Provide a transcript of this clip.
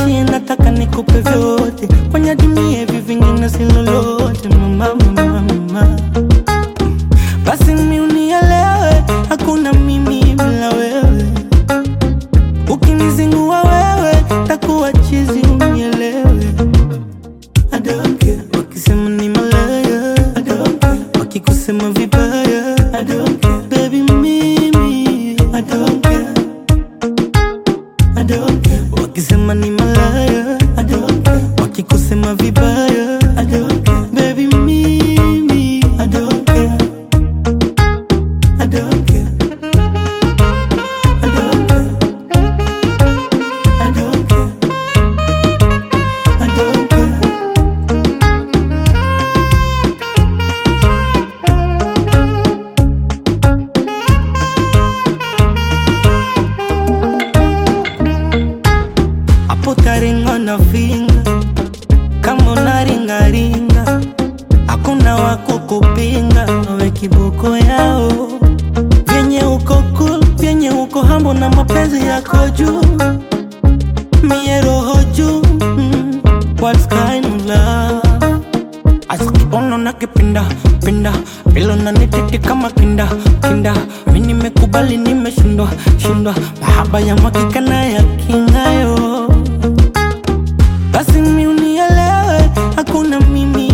niachie, nataka nikupe vyote. Kwenye dunia hivi vingine si lolote. Mama, mama, mama, basi mimi unielewe, hakuna mimi bila wewe. Ukinizingua wewe, takuwa chizi, unielewe. I don't care wakisema ni malaya, I don't care wakikusema vibaya, I don't care baby, mimi I don't care, I don't care wakisema ni malaya, I don't care wakikusema vibaya, I don't care baby, mimi I don't care, I don't care, I don't care, I don't care, I don't care. Utaringa na finga kama unaringaringa, hakuna wako kupinga, we kiboko yao. Vyenye uko cool, vyenye uko hambo na mapenzi yako juu, mie roho juu. What kind of love? Asikibono na kipinda pinda, bilo na nititi kama kinda kinda. Mimi nimekubali, nimeshindwa shindwa, mahaba ya makika na ya kingayo. Basi mimi unielewe, hakuna mimi